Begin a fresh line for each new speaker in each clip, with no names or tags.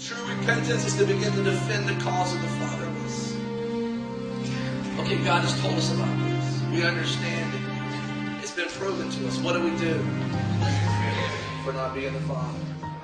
True repentance is to begin to defend the cause of the fatherless. Okay, God has told us about this. We understand it. It's been proven to us. What do we do for not being the father?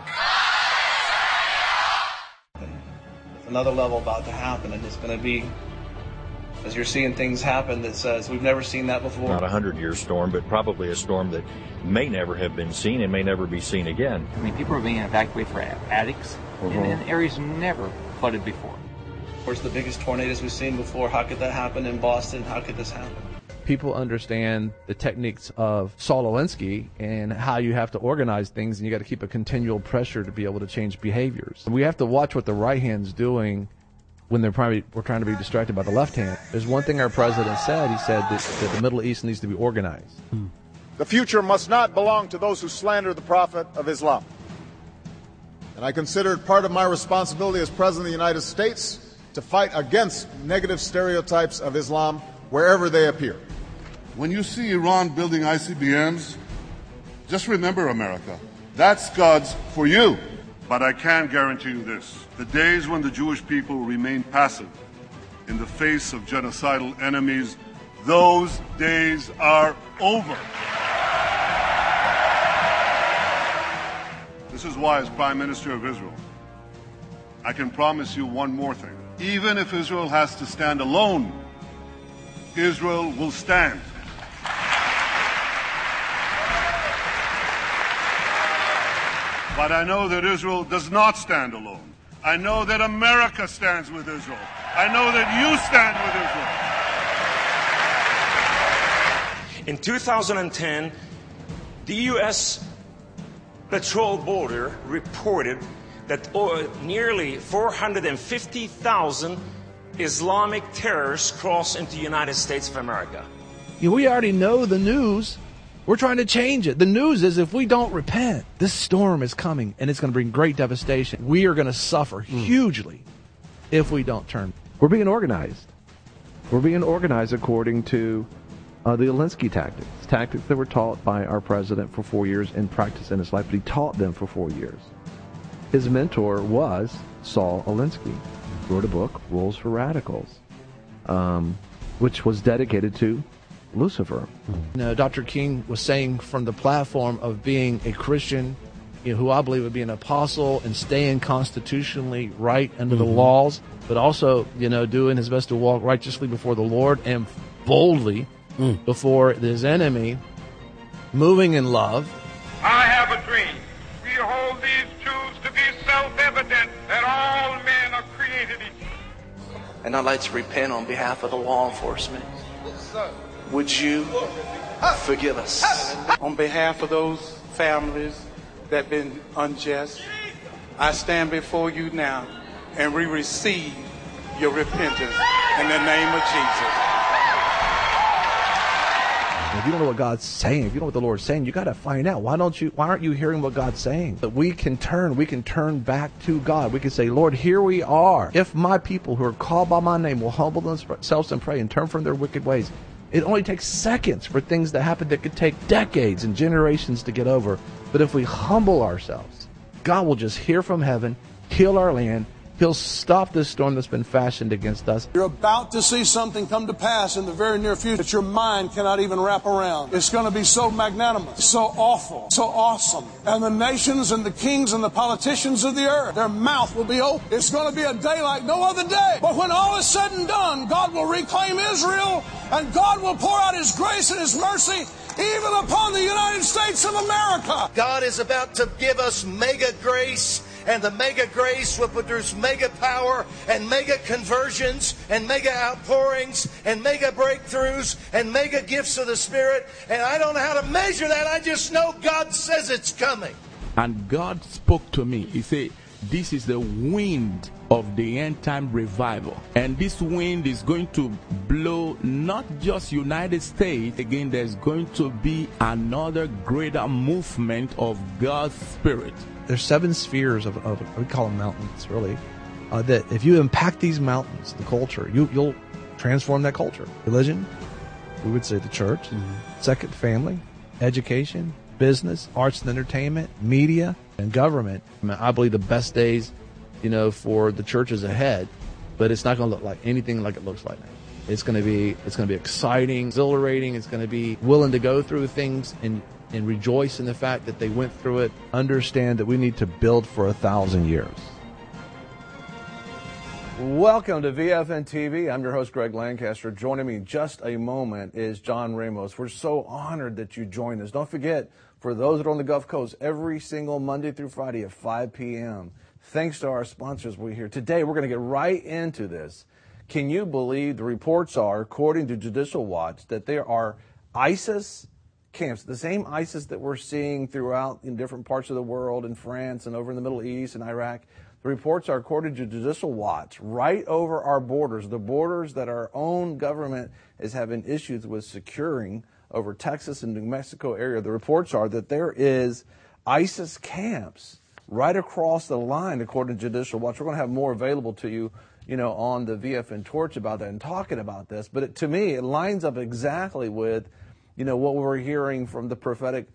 Another level about to happen, and it's going to be, as you're seeing things happen that says we've never seen that before.
Not a 100-year storm, but probably a storm that may never have been seen and may never be seen again.
I mean, people are being evacuated for attics in areas never flooded before.
Of course, the biggest tornadoes we've seen before. How could that happen in Boston? How could this happen?
People understand the techniques of Saul Alinsky and how you have to organize things, and you got to keep a continual pressure to be able to change behaviors. We have to watch what the right hand's doing when we're trying to be distracted by the left hand. There's one thing our president said. He said that the Middle East needs to be organized.
The future must not belong to those who slander the Prophet of Islam. And I consider it part of my responsibility as President of the United States to fight against negative stereotypes of Islam wherever they appear.
When you see Iran building ICBMs, just remember, America, that's God's for you. But I can guarantee you this. The days when the Jewish people remain passive in the face of genocidal enemies, those days are over. This is why, as Prime Minister of Israel, I can promise you one more thing. Even if Israel has to stand alone, Israel will stand. But I know that Israel does not stand alone. I know that America stands with Israel. I know that you stand with Israel.
In 2010, the U.S. Patrol Border reported that nearly 450,000 Islamic terrorists crossed into the United States of America.
We already know the news. We're trying to change it. The news is if we don't repent, this storm is coming, and it's going to bring great devastation. We are going to suffer hugely if we don't turn.
We're being organized. We're being organized according to the Alinsky tactics that were taught by our president for 4 years and practiced in his life, but he taught them for 4 years. His mentor was Saul Alinsky. He wrote a book, Rules for Radicals, which was dedicated to Lucifer.
Dr. King was saying from the platform of being a Christian, who I believe would be an apostle and staying constitutionally right under the laws, but also, doing his best to walk righteously before the Lord and boldly before his enemy, moving in love.
I have a dream. We hold these truths to be self-evident that all men are created equal.
And I'd like to repent on behalf of the law enforcement. Would you forgive us?
On behalf of those families that have been unjust, I stand before you now and we receive your repentance in the name of Jesus.
If you don't know what God's saying, if you don't know what the Lord's saying, you got to find out. Why aren't you hearing what God's saying? That we can turn back to God. We can say, Lord, here we are. If my people who are called by my name will humble themselves and pray and turn from their wicked ways, it only takes seconds for things to happen that could take decades and generations to get over. But if we humble ourselves, God will just hear from heaven, heal our land. He'll stop this storm that's been fashioned against us.
You're about to see something come to pass in the very near future that your mind cannot even wrap around. It's going to be so magnanimous, so awful, so awesome. And the nations and the kings and the politicians of the earth, their mouth will be open. It's going to be a day like no other day. But when all is said and done, God will reclaim Israel, and God will pour out His grace and His mercy even upon the United States of America.
God is about to give us mega grace, and the mega grace will produce mega power and mega conversions and mega outpourings and mega breakthroughs and mega gifts of the Spirit. And I don't know how to measure that. I just know God says it's coming.
And God spoke to me. He said, this is the wind of the end time revival. And this wind is going to blow not just United States. Again, there's going to be another greater movement of God's Spirit.
There's 7 spheres of we call them mountains, really, that if you impact these mountains, the culture, you'll transform that culture. Religion, we would say the church. Second, family, education, business, arts and entertainment, media, and government. I believe the best days for the churches ahead, but it's not going to look like anything like it looks like now. It's going to be exciting, exhilarating. It's going to be willing to go through things and rejoice in the fact that they went through it. Understand that we need to build for 1,000 years. Welcome to VFN TV. I'm your host, Greg Lancaster. Joining me in just a moment is John Ramos. We're so honored that you joined us. Don't forget, for those that are on the Gulf Coast, every single Monday through Friday at 5 p.m. Thanks to our sponsors we're here. Today, we're going to get right into this. Can you believe the reports are, according to Judicial Watch, that there are ISIS camps, the same ISIS that we're seeing throughout in different parts of the world, in France and over in the Middle East and Iraq. The reports are, according to Judicial Watch, right over our borders, the borders that our own government is having issues with securing over Texas and New Mexico area. The reports are that there is ISIS camps right across the line, according to Judicial Watch. We're going to have more available to you, on the VFN Torch about that and talking about this. But to me, it lines up exactly with, what we're hearing from the prophetic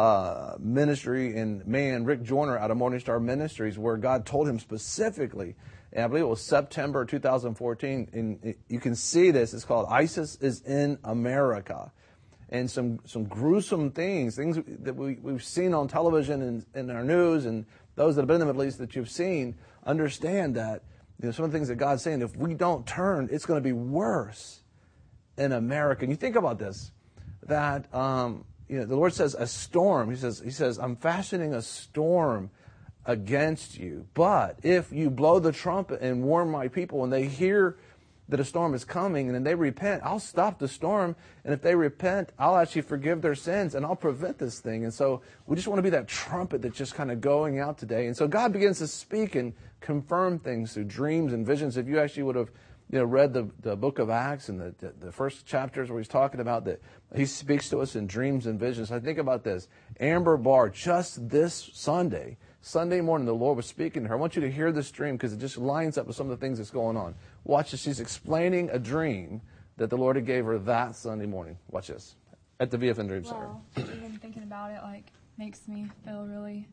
ministry and man, Rick Joyner out of Morningstar Ministries, where God told him specifically, and I believe it was September 2014, and you can see this, it's called ISIS is in America. And some gruesome things that we've seen on television and in our news, and those that have been in the Middle East that you've seen, understand that some of the things that God's saying, if we don't turn, it's going to be worse in America. And you think about this, that the Lord says a storm. He says, I'm fashioning a storm against you. But if you blow the trumpet and warn my people, and they hear that a storm is coming, and then they repent, I'll stop the storm. And if they repent, I'll actually forgive their sins, and I'll prevent this thing. And so we just want to be that trumpet that's just kind of going out today. And so God begins to speak and confirm things through dreams and visions. If you actually would have read the book of Acts and the first chapters where he's talking about that, he speaks to us in dreams and visions. I think about this. Amber Barr, just this Sunday morning, the Lord was speaking to her. I want you to hear this dream because it just lines up with some of the things that's going on. Watch this. She's explaining a dream that the Lord had gave her that Sunday morning. Watch this. At the VFN Dream Center.
Even thinking about it, makes me feel really,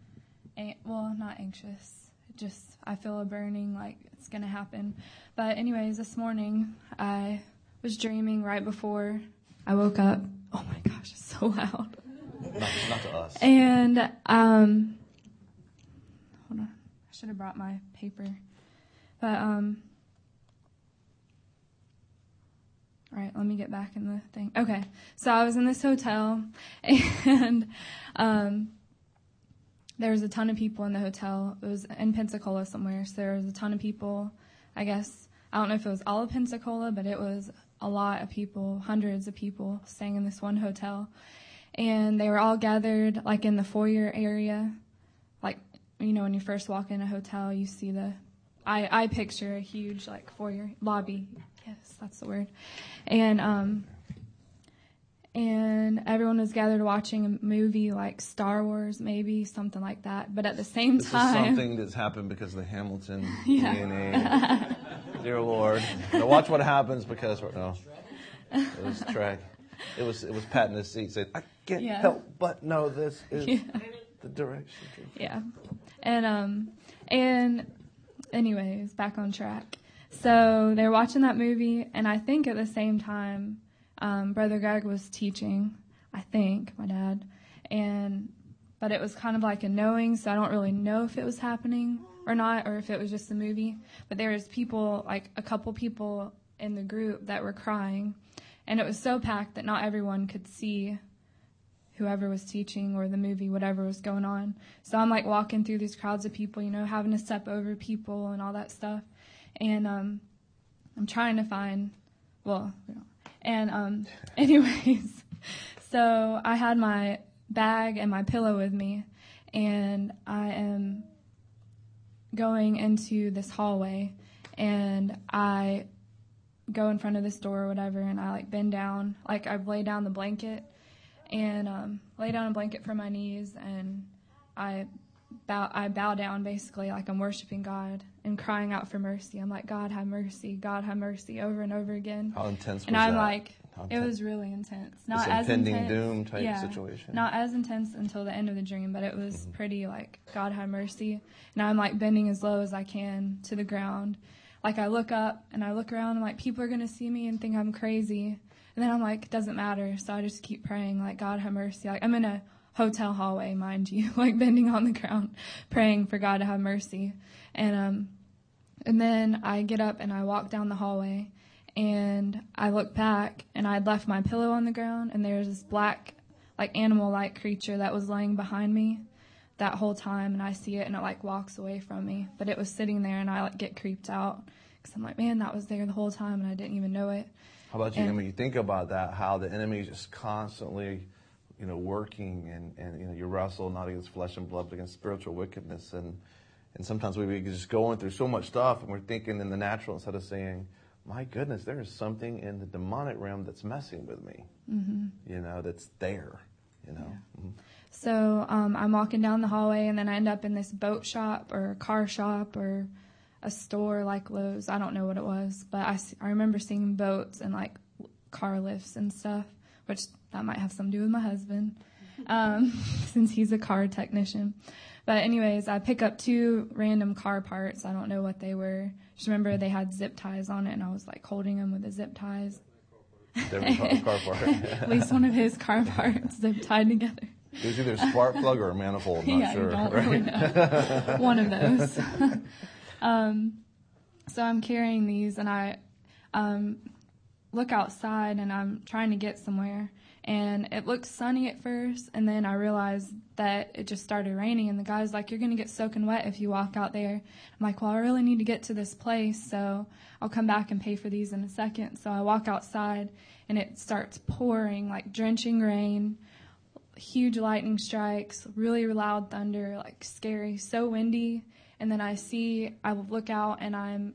not anxious. I feel a burning, like it's going to happen. But anyways, this morning, I was dreaming right before I woke up. Oh my gosh, it's so loud.
Not to us.
And, hold on. I should have brought my paper. But, all right, let me get back in the thing. Okay, so I was in this hotel, and there was a ton of people in the hotel. It was in Pensacola somewhere, so there was a ton of people. I guess, I don't know if it was all of Pensacola, but it was a lot of people, hundreds of people staying in this one hotel. And they were all gathered, in the foyer area. When you first walk in a hotel, you see I picture a huge, foyer, lobby. Yes, that's the word. And everyone was gathered watching a movie like Star Wars, maybe, something like that. But at the same time...
This is something that's happened because of the Hamilton DNA. Dear Lord. Now watch what happens because... No. It was Trek. It was patting his seat saying, I can't help but know this is the direction.
Yeah. And anyways, back on track. So they were watching that movie, and I think at the same time... Brother Greg was teaching, I think, my dad, but it was kind of like a knowing, so I don't really know if it was happening or not, or if it was just a movie. But there was people, a couple people in the group that were crying, and it was so packed that not everyone could see whoever was teaching or the movie, whatever was going on. So I'm walking through these crowds of people, having to step over people and all that stuff, and I'm trying to find, And anyways, so I had my bag and my pillow with me, and I am going into this hallway, and I go in front of this door or whatever, and I bend down, I lay down the blanket, and lay down a blanket for my knees, and I bow down basically like I'm worshiping God and crying out for mercy. I'm like, God have mercy, over and over again.
How intense was
and I'm
that?
It was really intense. Not
This
as
impending
intense,
doom type situation.
Not as intense until the end of the dream, but it was pretty like, God have mercy. And I'm like bending as low as I can to the ground. Like I look up and I look around and like people are going to see me and think I'm crazy. And then I'm like, it doesn't matter. So I just keep praying like, God have mercy. Like I'm in a hotel hallway, mind you, like bending on the ground, praying for God to have mercy. And then I get up and I walk down the hallway and I look back and I'd left my pillow on the ground and there's this black, like animal-like creature that was laying behind me that whole time, and I see it and it like walks away from me, but it was sitting there and I like get creeped out because I'm like, man, that was there the whole time and I didn't even know it.
How about you? I mean, you think about that, how the enemy is just constantly, working and you wrestle not against flesh and blood, but against spiritual wickedness. And sometimes we just going through so much stuff and we're thinking in the natural instead of saying, my goodness, there is something in the demonic realm that's messing with me, that's there, Yeah. Mm-hmm.
So I'm walking down the hallway and then I end up in this boat shop or a car shop or a store like Lowe's. I don't know what it was, but I remember seeing boats and like car lifts and stuff, which that might have something to do with my husband, since he's a car technician. But anyways, I pick up 2 random car parts. I don't know what they were. Just remember they had zip ties on it, and I was like holding them with the zip ties.
Car part.
At least one of his car parts zip tied together.
It was either a spark plug or a manifold, not sure.
You don't really know. One of those. So I'm carrying these, and I look outside, and I'm trying to get somewhere. And it looks sunny at first, and then I realized that it just started raining, and the guy's like, you're going to get soaking wet if you walk out there. I'm like, well, I really need to get to this place, so I'll come back and pay for these in a second. So I walk outside, and it starts pouring, like drenching rain, huge lightning strikes, really loud thunder, like scary, so windy. And then I look out, and I'm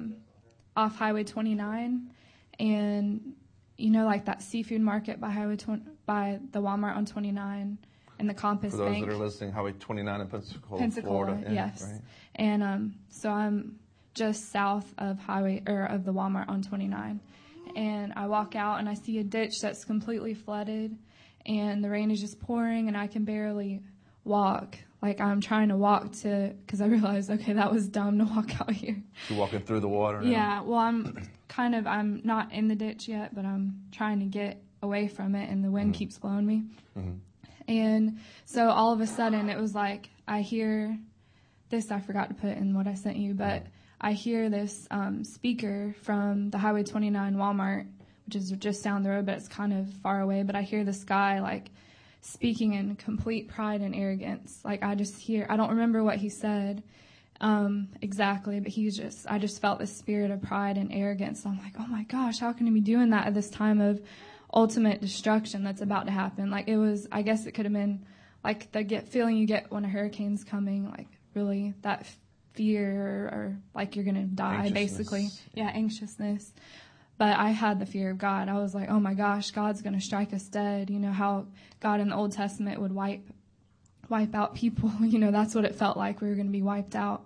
off Highway 29, and like that seafood market by by the Walmart on 29 and the Compass Bank.
For those that are listening, Highway 29 in Pensacola, Florida.
Yes.
Right.
And so I'm just south of of the Walmart on 29. And I walk out and I see a ditch that's completely flooded and the rain is just pouring and I can barely walk. Like I'm trying to walk because I realized, okay, that was dumb to walk out here.
You're walking through the water now?
Yeah, well, I'm not in the ditch yet, but I'm trying to get away from it, and the wind keeps blowing me. Mm-hmm. And so all of a sudden, it was like I hear this. I forgot to put in what I sent you, but I hear this speaker from the Highway 29 Walmart, which is just down the road, but it's kind of far away. But I hear this guy like speaking in complete pride and arrogance. Like I don't remember what he said exactly, but I just felt this spirit of pride and arrogance. I'm like, oh my gosh, how can he be doing that at this time of ultimate destruction that's about to happen? Like I guess it could have been like the feeling you get when a hurricane's coming, like really that fear or like you're going to die, basically. Yeah, anxiousness. But I had the fear of God. I was like, oh my gosh, God's going to strike us dead. You know how God in the Old Testament would wipe out people. That's what it felt like. We were going to be wiped out.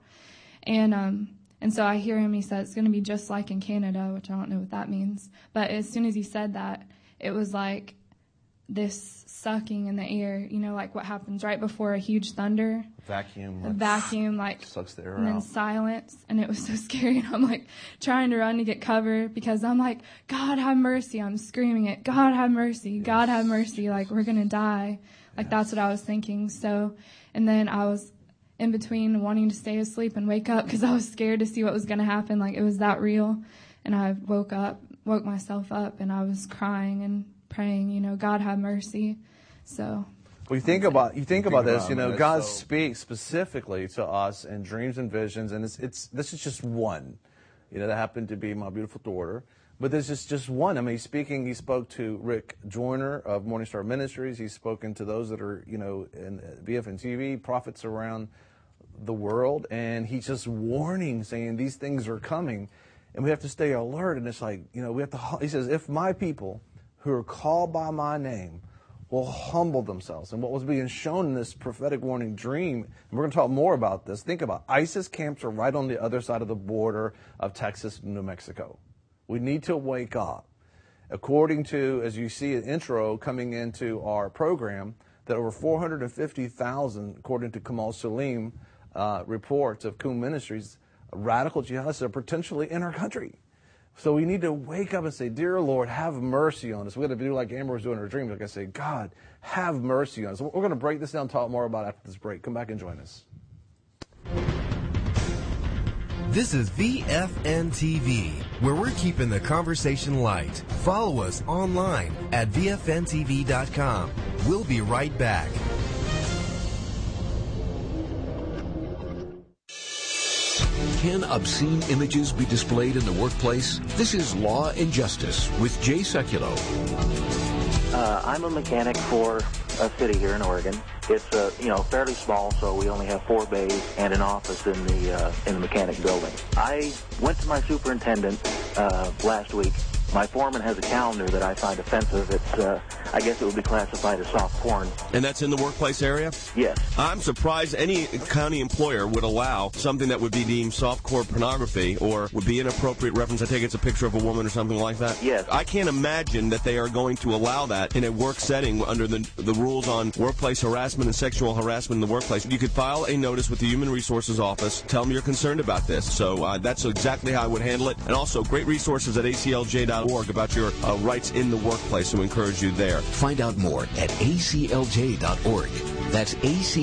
And so I hear him, he said, it's going to be just like in Canada, which I don't know what that means. But as soon as he said that, it was like this sucking in the air, like what happens right before a huge thunder. Vacuum, like
sucks the air
and then
out.
Silence. And it was so scary. And I'm like trying to run to get cover because I'm like, God have mercy. I'm screaming it. God have mercy. Yes. God have mercy. Like we're going to die. Like that's what I was thinking. So, and then I was in between wanting to stay asleep and wake up because I was scared to see what was going to happen. Like it was that real. And I woke myself up and I was crying and praying, God have mercy. So.
Well, you think about this, God speaks specifically to us in dreams and visions, and this is just one, that happened to be my beautiful daughter. But this is just one. I mean, he spoke to Rick Joyner of Morningstar Ministries. He's spoken to those that are, in BFN TV, prophets around the world. And he's just warning, saying these things are coming. And we have to stay alert. And it's like, he says, if my people who are called by my name will humble themselves. And what was being shown in this prophetic warning dream, and we're going to talk more about this. Think about ISIS camps are right on the other side of the border of Texas and New Mexico. We need to wake up. According to, as you see an intro coming into our program, that over 450,000, according to Kamal Salim reports of Qum Ministries, radical jihadists are potentially in our country. So we need to wake up and say, dear Lord, have mercy on us. We're going to do like Amber was doing in her dreams. Like I say, God, have mercy on us. We're going to break this down and talk more about it after this break. Come back and join us.
This is VFN TV, where we're keeping the conversation light. Follow us online at VFNTV.com. We'll be right back.
Can obscene images be displayed in the workplace? This is Law and Justice with Jay Sekulow.
I'm a mechanic for a city here in Oregon. It's fairly small, so we only have 4 bays and an office in the mechanic building. I went to my superintendent last week. My foreman has a calendar that I find offensive. It's I guess it would be classified as soft porn.
And that's in the workplace area?
Yes.
I'm surprised any county employer would allow something that would be deemed softcore pornography or would be inappropriate reference. I take it's a picture of a woman or something like that?
Yes.
I can't imagine that they are going to allow that in a work setting under the rules on workplace harassment and sexual harassment in the workplace. You could file a notice with the Human Resources Office. Tell them you're concerned about this. So that's exactly how I would handle it. And also, great resources at aclj.org about your rights in the workplace, so we encourage you there.
Find out more at aclj.org. That's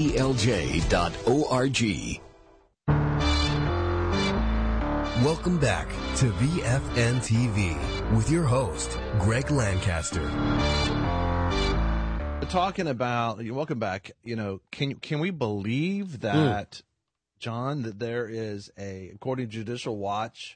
aclj.org.
Welcome back to VFN TV with your host, Greg Lancaster.
Talking about, welcome back, can we believe that, John, that there is according to Judicial Watch,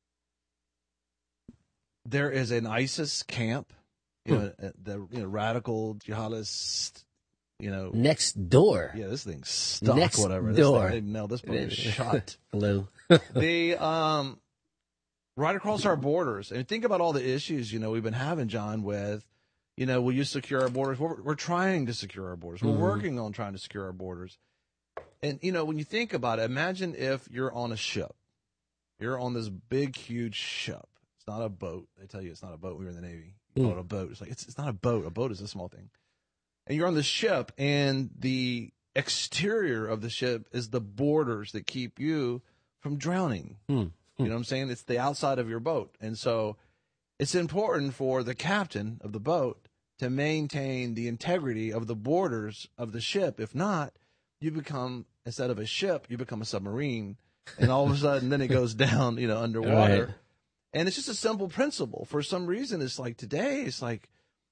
there is an ISIS camp, the radical jihadist,
next door.
Yeah, this thing's stuck.
Next
whatever.
door.
This book is shut.
Hello.
The right across our borders, and think about all the issues we've been having, John. With will you secure our borders? We're trying to secure our borders. We're working on trying to secure our borders. And when you think about it, imagine if you're on a ship. You're on this big, huge ship. It's not a boat. They tell you it's not a boat. We were in the Navy. You call it a boat. It's like, it's not a boat. A boat is a small thing. And you're on the ship, and the exterior of the ship is the borders that keep you from drowning. You know what I'm saying? It's the outside of your boat. And so it's important for the captain of the boat to maintain the integrity of the borders of the ship. If not, you become, instead of a ship, you become a submarine. And all of a sudden, then it goes down, underwater. Right. And it's just a simple principle. For some reason, it's like today, it's like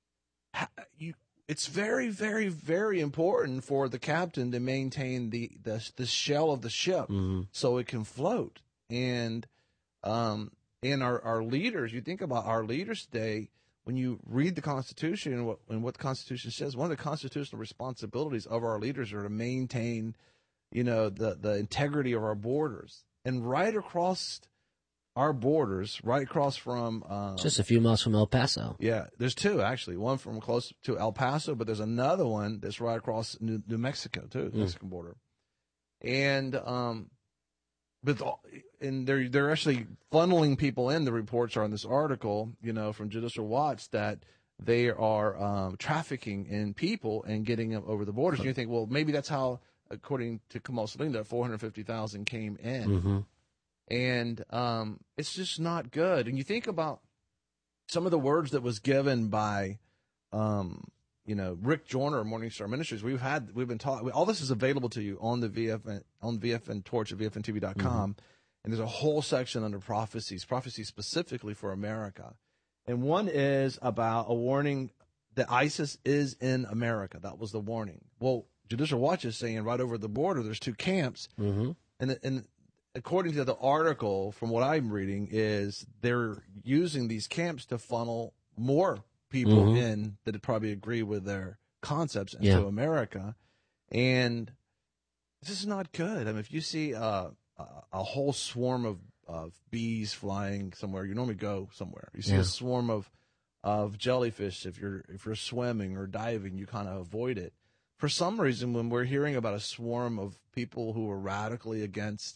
it's very, very, very important for the captain to maintain the shell of the ship so it can float. And our leaders, you think about our leaders today, when you read the Constitution and what the Constitution says, one of the constitutional responsibilities of our leaders are to maintain, the integrity of our borders. And right across our borders, right across from
just a few miles from El Paso.
Yeah, there's 2 actually. One from close to El Paso, but there's another one that's right across New Mexico too, the Mexican border. And they're actually funneling people in. The reports are in this article, from Judicial Watch, that they are trafficking in people and getting them over the borders. And you think, well, maybe that's how, according to Kamal Salim, that 450,000 came in. And it's just not good. And you think about some of the words that was given by, Rick Joyner of Morningstar Ministries. We've been taught. All this is available to you on the VFN Torch at VFNTV.com. And there's a whole section under prophecies specifically for America. And one is about a warning that ISIS is in America. That was the warning. Well, Judicial Watch is saying right over the border, there's 2 camps. And according to the article, from what I'm reading, is they're using these camps to funnel more people in that would probably agree with their concepts into America. And this is not good. I mean, if you see a whole swarm of bees flying somewhere, you normally go somewhere. You see a swarm of jellyfish, if you're swimming or diving, you kind of avoid it. For some reason, when we're hearing about a swarm of people who are radically against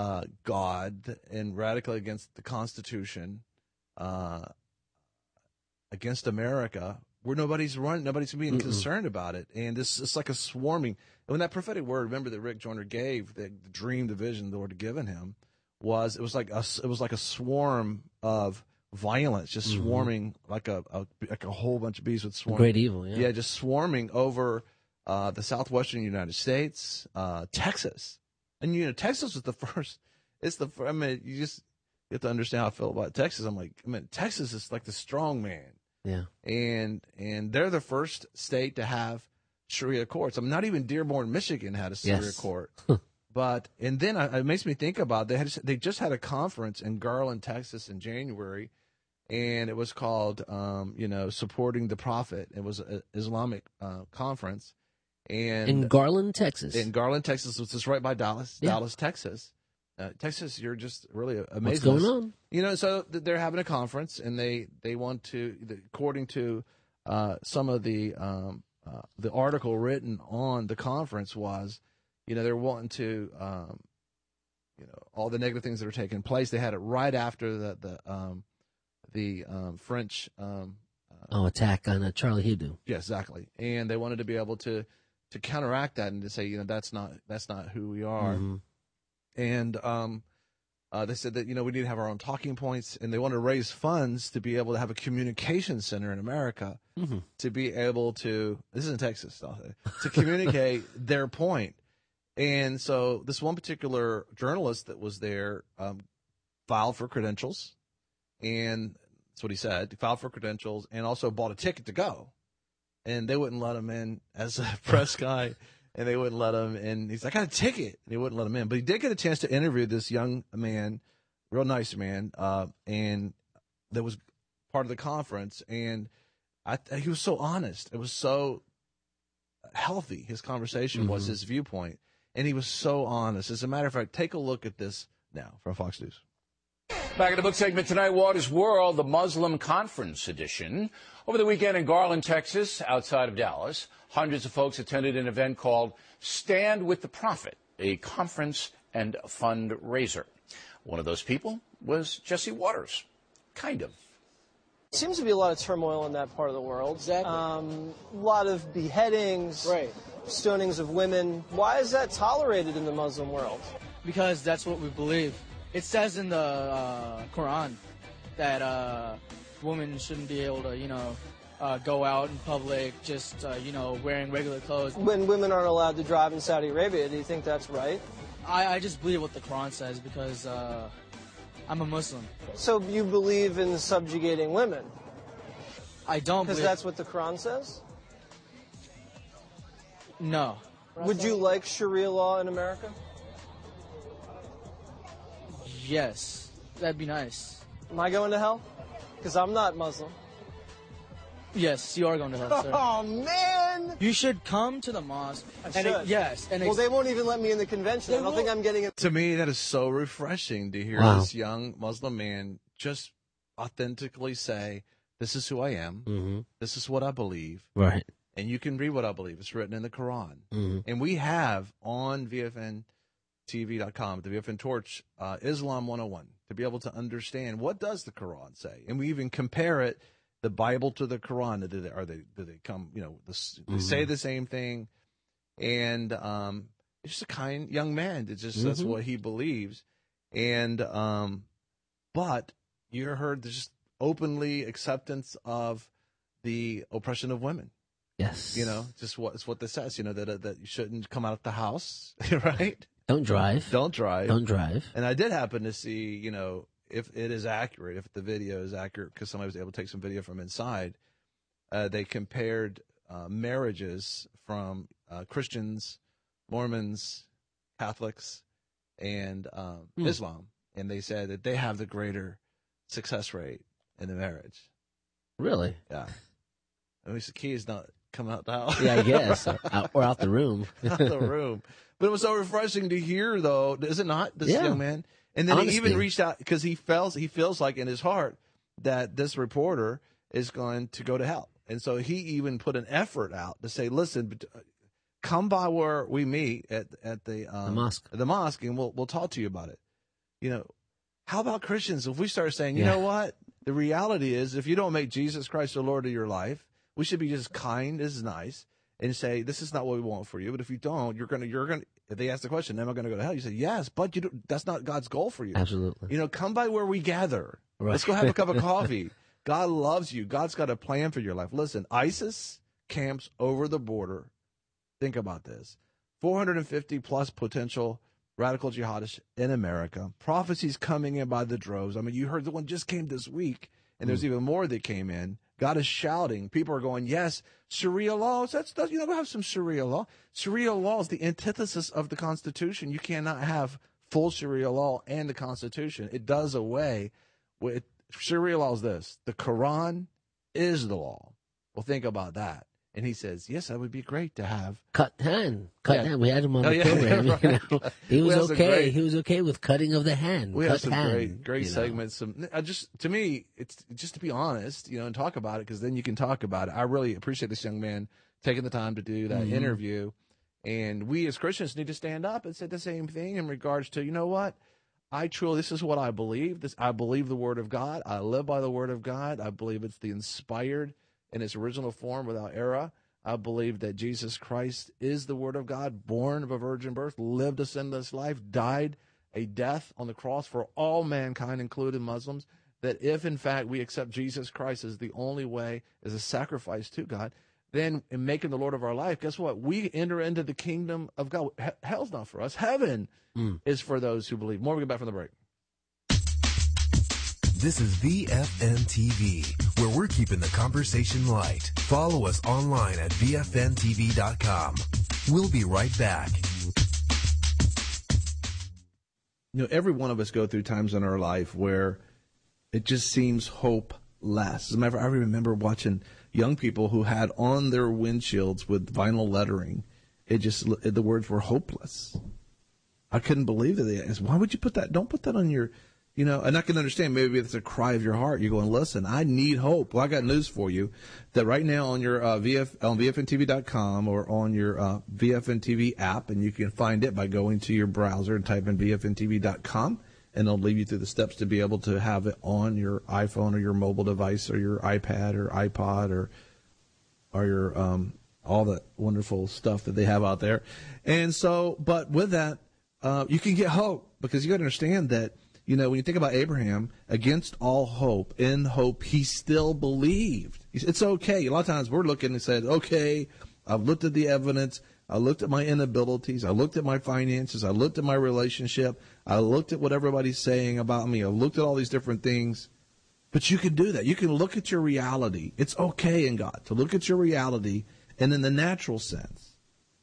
God and radically against the Constitution, against America, where nobody's being concerned about it, and it's like a swarming. And when that prophetic word, remember that Rick Joyner gave, the dream, the vision the Lord had given him, it was like a swarm of violence, just swarming like a whole bunch of bees would swarm.
Great evil, yeah.
Yeah, just swarming over the southwestern United States, Texas, and Texas was the first. I mean, you have to understand how I feel about Texas. Texas is like the strong man.
Yeah.
And they're the first state to have Sharia courts. Not even Dearborn, Michigan had a Sharia court. And then it makes me think about they just had a conference in Garland, Texas in January, and it was called Supporting the Prophet. It was an Islamic conference. And
in Garland, Texas.
Which is right by Dallas, Texas. Texas, you're just really amazing.
What's going on?
So they're having a conference, and they want to, according to some of the article written on the conference was, they're wanting to, all the negative things that are taking place. They had it right after the French
attack on Charlie Hebdo.
Yes, exactly, and they wanted to be able to counteract that and to say, that's not who we are.
Mm-hmm.
And they said that, we need to have our own talking points, and they want to raise funds to be able to have a communication center in America to be able to, this is in Texas, to communicate their point. And so this one particular journalist that was there filed for credentials, and that's what he said. He filed for credentials and also bought a ticket to go. And they wouldn't let him in as a press guy. And they wouldn't let him in. He's like, I got a ticket. And they wouldn't let him in. But he did get a chance to interview this young man, real nice man, and that was part of the conference. And he was so honest. It was so healthy. His conversation was, his viewpoint. And he was so honest. As a matter of fact, take a look at this now from Fox News.
Back in the book segment tonight, Waters World, the Muslim Conference edition. Over the weekend in Garland, Texas, outside of Dallas, hundreds of folks attended an event called Stand with the Prophet, a conference and fundraiser. One of those people was Jesse Waters. Kind of.
Seems to be a lot of turmoil in that part of the world. Exactly. A lot of beheadings, stonings of women. Why is that tolerated in the Muslim world?
Because that's what we believe. It says in the Quran that women shouldn't be able to, go out in public just, wearing regular clothes.
When women aren't allowed to drive in Saudi Arabia, do you think that's right?
I just believe what the Quran says because I'm a Muslim.
So you believe in subjugating women?
I don't
because that's what the Quran says?
No.
Would you like Sharia law in America?
Yes, that'd be nice.
Am I going to hell? Because I'm not Muslim.
Yes, you are going to hell, sir.
Oh, man!
You should come to the mosque.
I should.
Yes.
Well, they won't even let me in the convention. I don't think I'm getting it.
To me, that is so refreshing to hear this young Muslim man just authentically say, this is who I am.
Mm-hmm.
This is what I believe.
Right.
And you can read what I believe. It's written in the Quran.
Mm-hmm. And
we have on VFNTV.com, the VFN Torch, Islam 101, to be able to understand what does the Quran say. And we even compare it, the Bible to the Quran. Do they come, they say the same thing. And it's just a kind young man. It's just, that's what he believes. And, but you heard just openly acceptance of the oppression of women.
Yes.
Just it's what this says, that you shouldn't come out of the house, right?
Don't drive.
Don't drive.
Don't drive.
And I did happen to see, if it is accurate, if the video is accurate, because somebody was able to take some video from inside, they compared marriages from Christians, Mormons, Catholics, and Islam. And they said that they have the greater success rate in the marriage.
Really?
Yeah. At least the key is not come out the house.
Yeah, I guess. Or out the room.
Out the room. But it was so refreshing to hear, though, is it not, this young man? And then he even reached out because he feels like in his heart that this reporter is going to go to hell. And so he even put an effort out to say, listen, come by where we meet at the mosque, and we'll talk to you about it. How about Christians? If we start saying, you know what? The reality is, if you don't make Jesus Christ the Lord of your life, we should be just kind as nice and say, this is not what we want for you. But if you don't, you're gonna. If they ask the question, am I going to go to hell? You say, yes, but that's not God's goal for you.
Absolutely.
Come by where we gather.
Right.
Let's go have a cup of coffee. God loves you. God's got a plan for your life. Listen, ISIS camps over the border. Think about this. 450 plus potential radical jihadists in America. Prophecies coming in by the droves. I mean, you heard the one just came this week, and there's even more that came in. God is shouting. People are going, yes, Sharia laws. We have some Sharia law. Sharia law is the antithesis of the Constitution. You cannot have full Sharia law and the Constitution. It does away with Sharia law is this. The Quran is the law. Well, think about that. And he says, yes, that would be great to have.
Cut hand. We had him on the program.
Right.
He was okay. He was okay with cutting of the hand.
We have some
hand,
great segments. To me, it's just to be honest, and talk about it, because then you can talk about it. I really appreciate this young man taking the time to do that interview. And we as Christians need to stand up and say the same thing in regards to, what? This is what I believe. I believe the Word of God. I live by the Word of God. I believe it's the inspired in its original form without error. I believe that Jesus Christ is the Word of God, born of a virgin birth, lived a sinless life, died a death on the cross for all mankind, including Muslims, that if, in fact, we accept Jesus Christ as the only way, as a sacrifice to God, then in making the Lord of our life, guess what? We enter into the kingdom of God. Hell's not for us. Heaven is for those who believe. More, we get back from the break.
This is VFN TV, where we're keeping the conversation light. Follow us online at VFNTV.com. We'll be right back.
Every one of us go through times in our life where it just seems hopeless. As a matter of fact, I remember watching young people who had on their windshields with vinyl lettering, the words were hopeless. I couldn't believe that. Why would you put that? Don't put that on your... and I can understand maybe it's a cry of your heart. You're going, listen, I need hope. Well, I got news for you that right now on your on VFNTV.com or on your VFN TV app, and you can find it by going to your browser and type in VFNTV.com, and it'll lead you through the steps to be able to have it on your iPhone or your mobile device or your iPad or iPod or your all that wonderful stuff that they have out there. And so, but with that, you can get hope, because you got to understand that. When you think about Abraham, against all hope, in hope, he still believed. It's okay. A lot of times we're looking and said, okay, I've looked at the evidence. I looked at my inabilities. I looked at my finances. I looked at my relationship. I looked at what everybody's saying about me. I looked at all these different things. But you can do that. You can look at your reality. It's okay in God to look at your reality, and in the natural sense,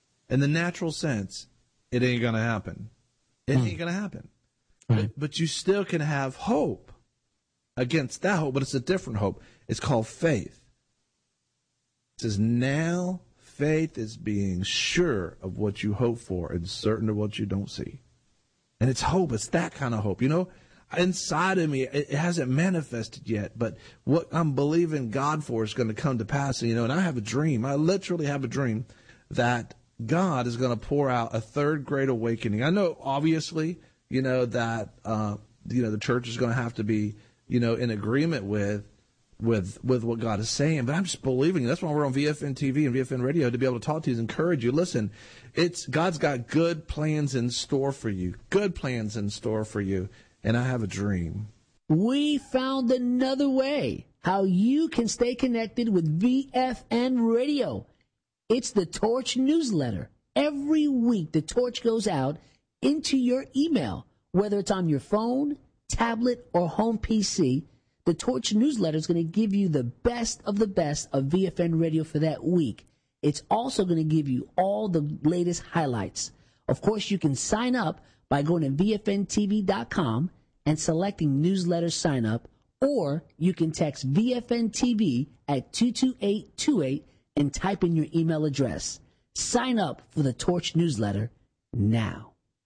it ain't going to happen. It ain't going to happen. But you still can have hope against that hope, but it's a different hope. It's called faith. It says, now faith is being sure of what you hope for and certain of what you don't see. And it's hope. It's that kind of hope. Inside of me, it hasn't manifested yet, but what I'm believing God for is going to come to pass. And I have a dream. I literally have a dream that God is going to pour out a third great awakening. I know, obviously, that the church is going to have to be, in agreement with what God is saying. But I'm just believing. That's why we're on VFN TV and VFN Radio, to be able to talk to you and encourage you. Listen, God's got good plans in store for you. Good plans in store for you. And I have a dream.
We found another way how you can stay connected with VFN Radio. It's the Torch newsletter. Every week, the Torch goes out into your email, whether it's on your phone, tablet, or home PC. The Torch newsletter is going to give you the best of VFN Radio for that week. It's also going to give you all the latest highlights. Of course, you can sign up by going to VFNTV.com and selecting newsletter sign up, or you can text VFNTV at 22828 and type in your email address. Sign up for the Torch newsletter now.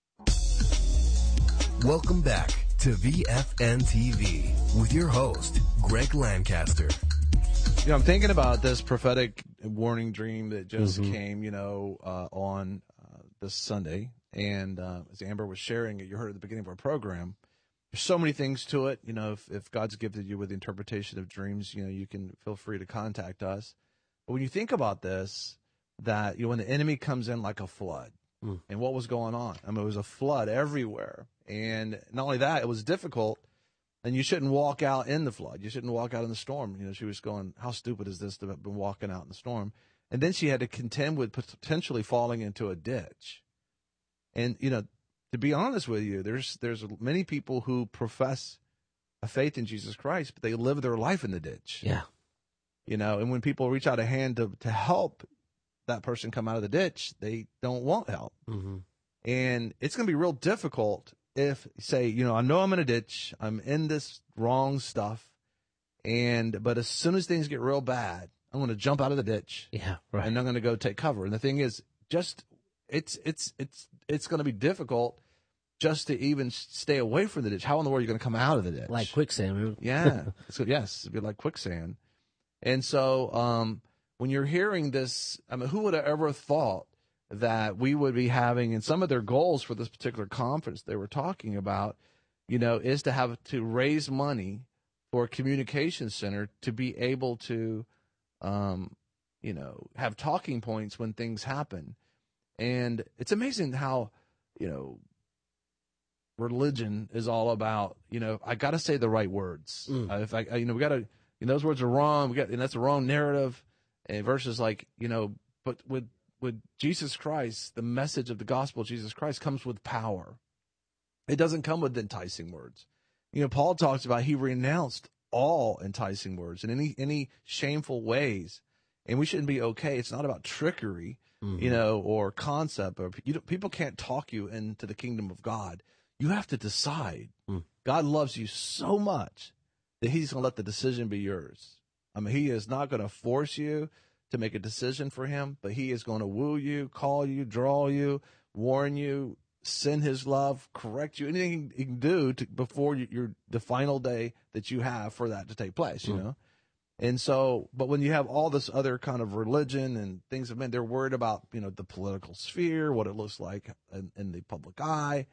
Welcome back to VFN TV with your host, Greg Lancaster.
I'm thinking about this prophetic warning dream that just came, on this Sunday. And as Amber was sharing it, you heard at the beginning of our program, there's so many things to it. If God's gifted you with the interpretation of dreams, you can feel free to contact us. But when you think about this, that when the enemy comes in like a flood, and what was going on? I mean, it was a flood everywhere, and not only that, it was difficult. And you shouldn't walk out in the flood. You shouldn't walk out in the storm. She was going, how stupid is this to have been walking out in the storm? And then she had to contend with potentially falling into a ditch. And, to be honest with you, there's many people who profess a faith in Jesus Christ, but they live their life in the ditch.
Yeah.
And when people reach out a hand to help that person come out of the ditch, they don't want help.
Mm-hmm.
And it's going to be real difficult if, say, I know I'm in a ditch, I'm in this wrong stuff, but as soon as things get real bad, I'm going to jump out of the ditch.
Yeah, right.
And I'm going to go take cover. And the thing is, it's going to be difficult just to even stay away from the ditch. How in the world are you going to come out of the ditch?
Like quicksand.
Yeah. So yes, it'd be like quicksand. And so when you're hearing this, I mean, who would have ever thought that we would be having, and some of their goals for this particular conference they were talking about, is to have to raise money for a communication center to be able to, have talking points when things happen. And it's amazing how, religion is all about, I got to say the right words. If we got to, those words are wrong. And that's the wrong narrative. And versus but with Jesus Christ, the message of the gospel of Jesus Christ comes with power. It doesn't come with enticing words. Paul talks about he renounced all enticing words and any shameful ways. And we shouldn't be okay. It's not about trickery, or concept. Or people can't talk you into the kingdom of God. You have to decide. God loves you so much that he's going to let the decision be yours. I mean, he is not going to force you to make a decision for him, but he is going to woo you, call you, draw you, warn you, send his love, correct you, anything he can do before the final day that you have for that to take place, And so, but when you have all this other kind of religion and things, they're worried about, the political sphere, what it looks like in the public eye,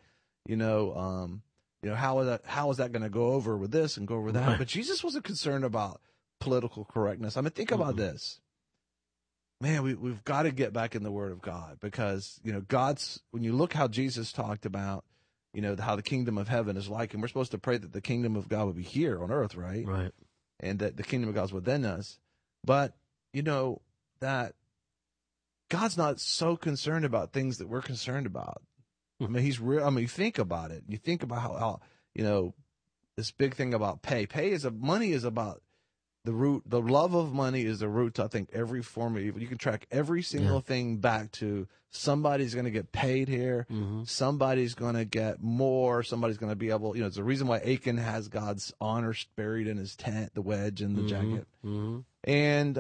how is that going to go over with this and go over that? Right. But Jesus wasn't concerned about political correctness. I mean, think about this. Man, we've got to get back in the Word of God because, when you look how Jesus talked about, how the kingdom of heaven is like, and we're supposed to pray that the kingdom of God would be here on earth, right?
Right.
And that the kingdom of God's within us. But, that God's not so concerned about things that we're concerned about. I mean, he's real. I mean, you think about it. You think about how this big thing about pay. Money is about the root. The love of money is the root to, I think, every form of evil. You can track every single thing back to somebody's going to get paid here. Mm-hmm. Somebody's going to get more. Somebody's going to be able, it's the reason why Achan has God's honor buried in his tent, the wedge and the jacket. Mm-hmm. And,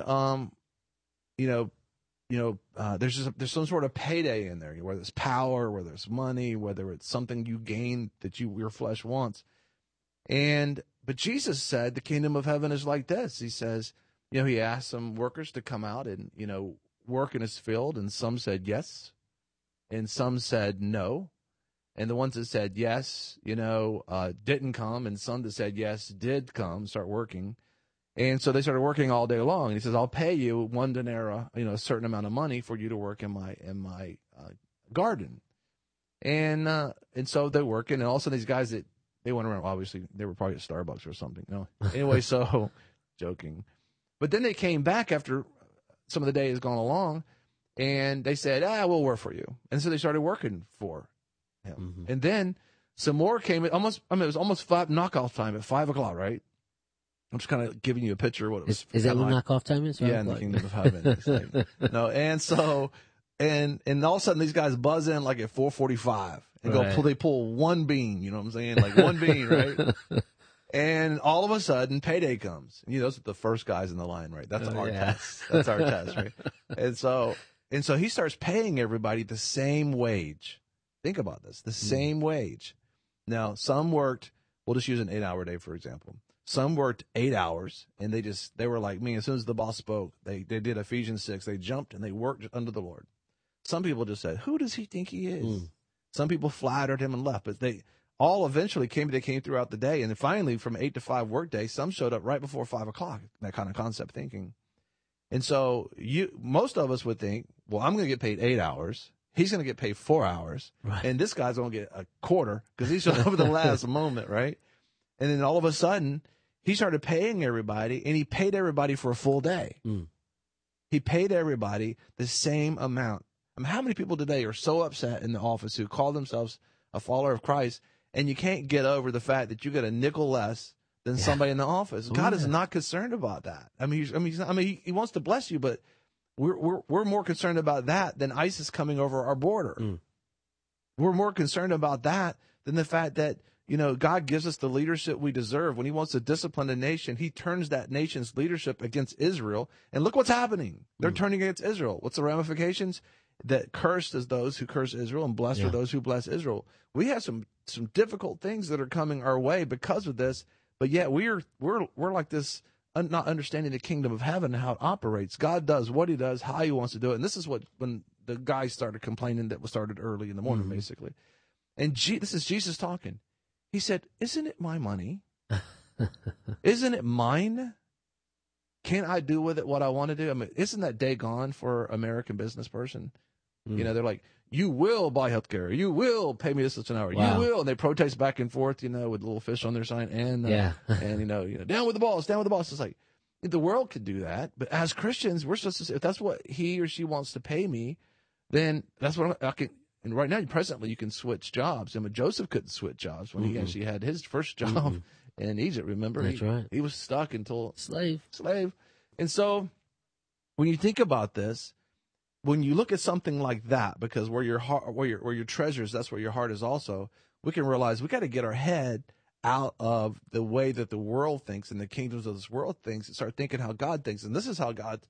there's some sort of payday in there, whether it's power, whether it's money, whether it's something you gain that your flesh wants. But Jesus said the kingdom of heaven is like this. He says, he asked some workers to come out and, work in his field, and some said yes, and some said no. And the ones that said yes, didn't come, and some that said yes did come, start working. And so they started working all day long. And he says, I'll pay you 1 denarii, a certain amount of money for you to work in my garden. And so they're working, and all of a sudden these guys they went around, obviously they were probably at Starbucks or something. No. Anyway, so joking. But then they came back after some of the day has gone along, and they said, we'll work for you. And so they started working for him. Mm-hmm. And then some more came. It was almost knockoff time at 5 o'clock, right? I'm just kind of giving you a picture of what it was.
Is that what knockoff time is?
Yeah, in the kingdom of heaven. No, and so, and all of a sudden these guys buzz in like at 4:45 and they pull one bean, you know what I'm saying? Like one bean, right? And all of a sudden payday comes. Those are the first guys in the line, right? That's our test. That's our test, right? And so he starts paying everybody the same wage. Think about this, the same wage. Now, some worked, we'll just use an 8-hour day, for example. Some worked 8 hours, and they were like me. As soon as the boss spoke, they did Ephesians 6. They jumped and they worked under the Lord. Some people just said, who does he think he is? Some people flattered him and left, but all eventually came throughout the day. And then finally, from 8 to 5 workday, some showed up right before 5 o'clock, that kind of concept thinking. And so most of us would think, well, I'm going to get paid 8 hours. He's going to get paid 4 hours.
Right.
And this guy's going to get a quarter because he showed up at the last moment, right? And then all of a sudden, he started paying everybody, and he paid everybody for a full day.
Mm.
He paid everybody the same amount. I mean, how many people today are so upset in the office who call themselves a follower of Christ, and you can't get over the fact that you get a nickel less than somebody in the office? God is not concerned about that. I mean, he wants to bless you, but we're more concerned about that than ISIS coming over our border.
Mm.
We're more concerned about that than the fact that, God gives us the leadership we deserve. When he wants to discipline a nation, he turns that nation's leadership against Israel. And look what's happening. They're turning against Israel. What's the ramifications? That cursed is those who curse Israel, and blessed are those who bless Israel. We have some difficult things that are coming our way because of this, but yet we're like this, not understanding the kingdom of heaven and how it operates. God does what he does, how he wants to do it. And this is when the guy started complaining that was started early in the morning, basically. And this is Jesus talking. He said, isn't it my money? Isn't it mine? Can't I do with it what I want to do? I mean, isn't that day gone for American business person? They're like, you will buy healthcare. You will pay me this much an hour.
Wow.
You will. And they protest back and forth, with a little fish on their sign. And, and down with the boss, down with the boss. It's like, the world could do that. But as Christians, we're supposed to say, if that's what he or she wants to pay me, then that's what I can. And right now, presently, you can switch jobs. I mean, Joseph couldn't switch jobs when he actually had his first job in Egypt. Remember,
That's right.
He was stuck until
slave.
And so, when you think about this, when you look at something like that, because where your heart, where your treasures, that's where your heart is also. We can realize we got to get our head out of the way that the world thinks and the kingdoms of this world thinks, and start thinking how God thinks. And this is how God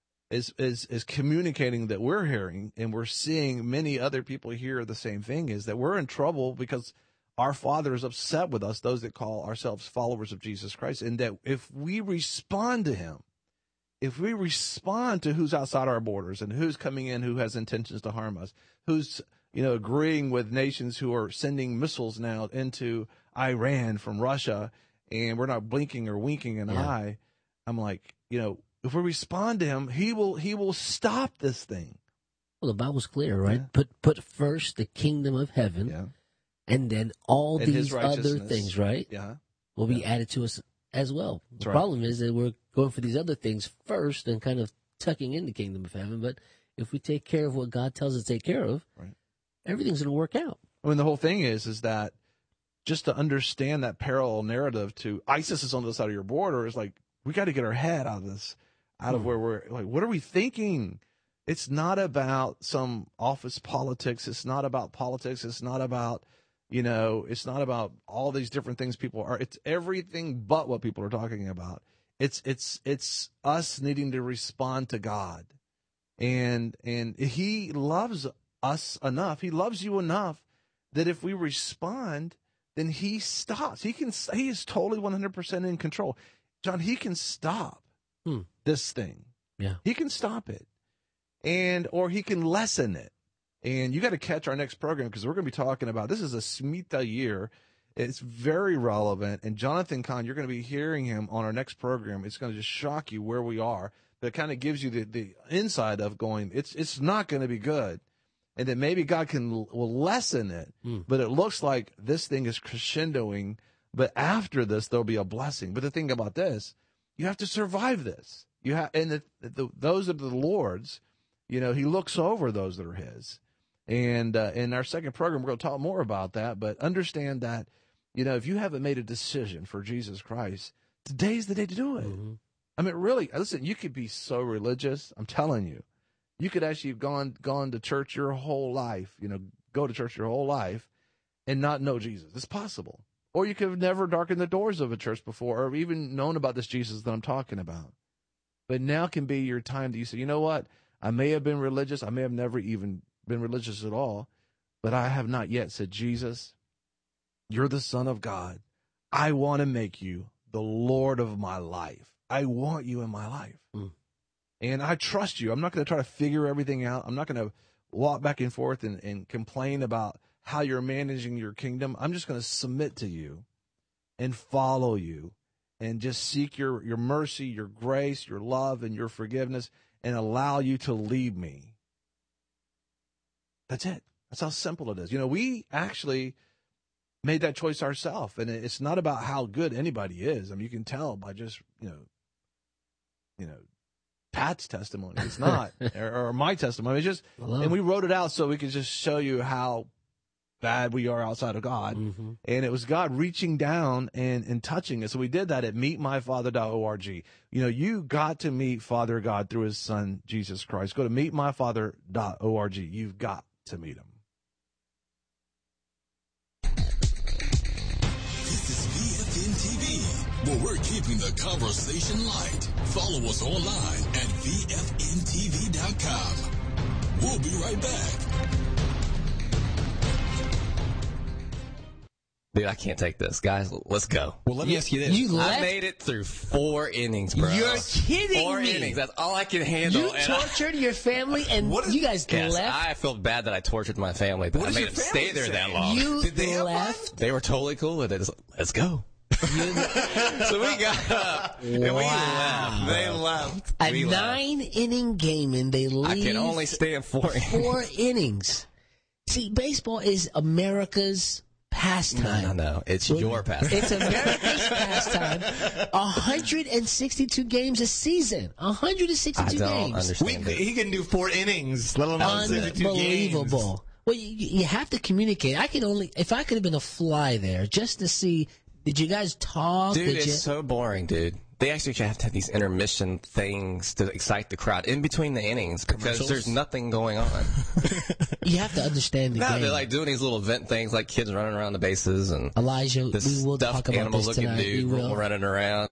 is communicating that we're hearing, and we're seeing many other people hear the same thing, is that we're in trouble because our Father is upset with us, those that call ourselves followers of Jesus Christ, and that if we respond to him, if we respond to who's outside our borders and who's coming in who has intentions to harm us, who's agreeing with nations who are sending missiles now into Iran from Russia, and we're not blinking or winking an eye, I'm like, if we respond to him, he will stop this thing.
Well, the Bible's clear, right? Put first the kingdom of heaven, and then all these other things, right?
Yeah,
will be added to us as well.
That's
the
right.
problem is that we're going for these other things first and kind of tucking in the kingdom of heaven. But if we take care of what God tells us to take care of, everything's going to work out.
I mean, the whole thing is that just to understand that parallel narrative to ISIS is on the other side of your border is like, we got to get our head out of this, out of where we're like, what are we thinking? It's not about some office politics. It's not about politics. It's not about, it's not about all these different things people are. It's everything but what people are talking about. It's us needing to respond to God. And he loves us enough. He loves you enough that if we respond, then he stops. He is totally 100% in control. John, he can stop this thing.
Yeah.
He can stop it. Or he can lessen it. And you got to catch our next program, because we're going to be talking about, this is a Shemitah year. It's very relevant. And Jonathan Cahn, you're going to be hearing him on our next program. It's going to just shock you where we are. But it kind of gives you the inside of going, it's not going to be good. And that maybe God will lessen it. But it looks like this thing is crescendoing. But after this, there'll be a blessing. But the thing about this, you have to survive this. And those are the Lord's. He looks over those that are his. And in our second program, we're going to talk more about that. But understand that, if you haven't made a decision for Jesus Christ, today's the day to do it. Mm-hmm. I mean, really, listen, you could be so religious. I'm telling you. You could actually have gone to church your whole life, go to church your whole life and not know Jesus. It's possible. Or you could have never darkened the doors of a church before, or even known about this Jesus that I'm talking about. But now can be your time that you say, you know what? I may have been religious. I may have never even been religious at all, but I have not yet said, Jesus, you're the Son of God. I want to make you the Lord of my life. I want you in my life. And I trust you. I'm not going to try to figure everything out. I'm not going to walk back and forth and complain about how you're managing your kingdom. I'm just going to submit to you and follow you and just seek your mercy, your grace, your love, and your forgiveness, and allow you to lead me. That's it. That's how simple it is. We actually made that choice ourselves, and it's not about how good anybody is. I mean, you can tell by just, Pat's testimony. It's not, or my testimony. It's just, and we wrote it out so we could just show you how bad we are outside of God. Mm-hmm. And it was God reaching down and touching us. So we did that at meetmyfather.org. You got to meet Father God through his son, Jesus Christ. Go to meetmyfather.org. You've got to meet him.
This is VFN TV, where we're keeping the conversation light. Follow us online at VFNTV.com. We'll be right back.
Dude, I can't take this. Guys, let's go.
Well, let me ask you this.
I made it through 4 innings, bro.
You're kidding
4
me.
innings. That's all I can handle.
You tortured your family and you guys
yes,
left?
I feel bad that I tortured my family, but I made them stay there that long.
Did they left?
They were totally cool with it. Let's go. So we got up and we left. They left.
A 9-inning game and they leave.
I can only stand 4 innings.
4 innings. See, baseball is America's pastime.
No. It's your pastime.
It's America's pastime. 162 games a season. 162
I don't
games.
understand it.
He can do 4 innings, let alone 162 games.
Unbelievable. Well, you have to communicate. If I could have been a fly there just to see, did you guys talk?
Dude, it's so boring, dude. They actually have to have these intermission things to excite the crowd in between the innings because there's nothing going on.
You have to understand the game.
They're like doing these little event things like kids running around the bases and
Elijah,
this
we will
stuffed
talk about
animal
this
looking
tonight.
dude running around.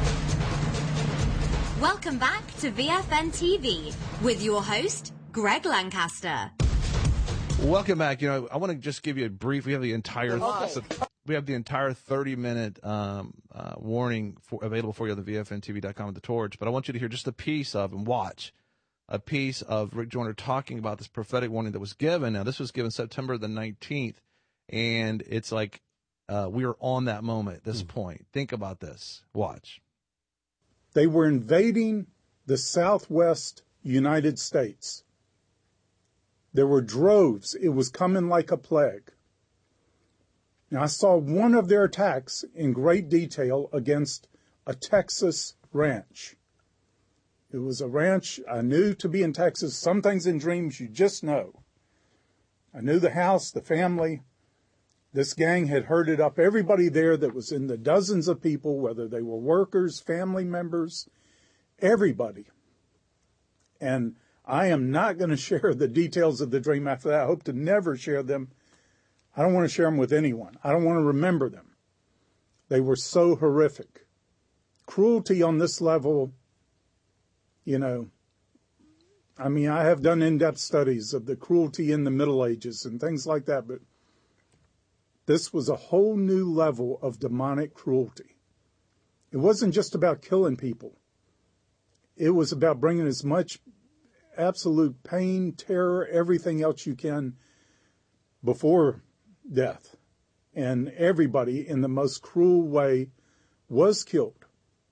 Welcome back to VFN TV with your host, Greg Lancaster.
Welcome back. I want to just give you a brief. We have the entire 30-minute warning available for you on the VFNTV.com at the Torch. But I want you to hear just a piece of and watch a piece of Rick Joyner talking about this prophetic warning that was given. Now, this was given September the 19th, and it's like we are on that moment at this point. Think about this. Watch.
They were invading the southwest United States. There were droves. It was coming like a plague. Now, I saw one of their attacks in great detail against a Texas ranch. It was a ranch I knew to be in Texas. Some things in dreams you just know. I knew the house, the family. This gang had herded up everybody there that was in the dozens of people, whether they were workers, family members, everybody. And I am not going to share the details of the dream after that. I hope to never share them. I don't want to share them with anyone. I don't want to remember them. They were so horrific. Cruelty on this level, I have done in-depth studies of the cruelty in the Middle Ages and things like that, but this was a whole new level of demonic cruelty. It wasn't just about killing people. It was about bringing as much absolute pain, terror, everything else you can before death. And everybody in the most cruel way was killed.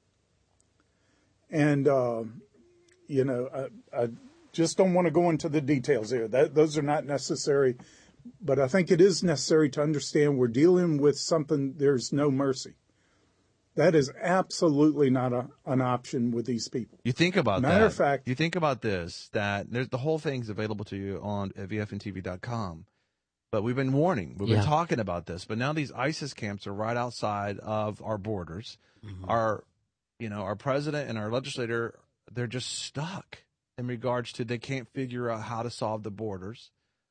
And, I just don't want to go into the details here. Those are not necessary. But I think it is necessary to understand we're dealing with something there's no mercy. That is absolutely not an option with these people.
You think about
Matter of fact,
you think about this, that the whole thing's available to you on VFNTV.com. But we've been warning. We've been talking about this. But now these ISIS camps are right outside of our borders. Mm-hmm. Our president and our legislator, they're just stuck in regards to they can't figure out how to solve the borders.